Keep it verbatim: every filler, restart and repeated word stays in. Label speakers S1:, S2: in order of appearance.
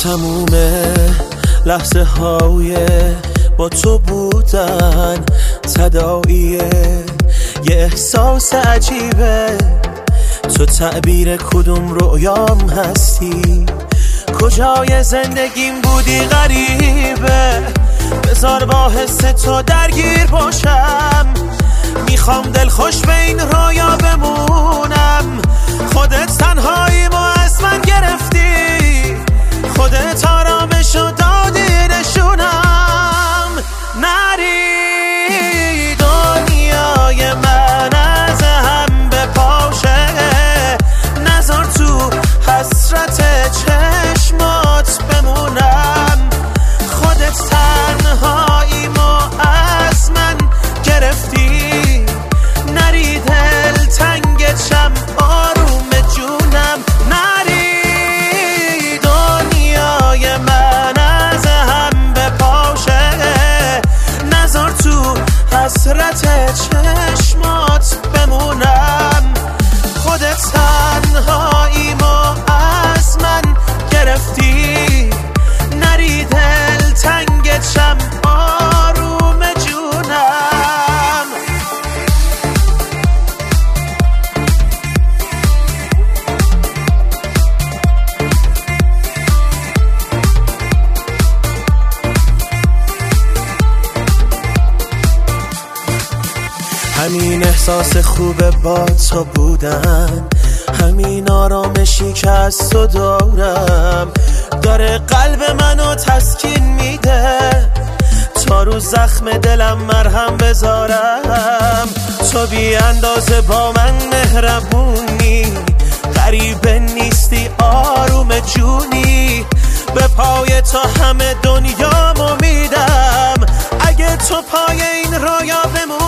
S1: تموم لحظه های با تو بودن تداعیه، یه احساس عجیبه. تو تعبیر کدوم رویام هستی، کجای زندگیم بودی غریبه. بذار با حس تو درگیر باشم، میخوام دلخوش به این رویا بمونم. خودت تنهاییمو از من گرفتی، خودت آرامشو دادی نشونم. نری دنیای من از هم بپاشه، نذار تو حسرت چشمات بمونم. خودت تنهاییمو از من گرفتی، نری دل تنگشم آروم جونم. نری دنیای من از هم بپاشه، نذار تو حسرت چشمات بمونم. خودت تنهاییمو از من گرفتی، نری دل تنگشم آروم جونم. همین احساس خوبه با تو بودن، همین آرامشی که از تو دارم، داره قلب منو تسکین میده. تا رو زخم دلم مرهم بذارم، تو بی اندازه با من مهربونی. غریبه نیستی آروم جونی، به پای تو همه دنیامو میدم. اگه تو پای این رویا بمونی،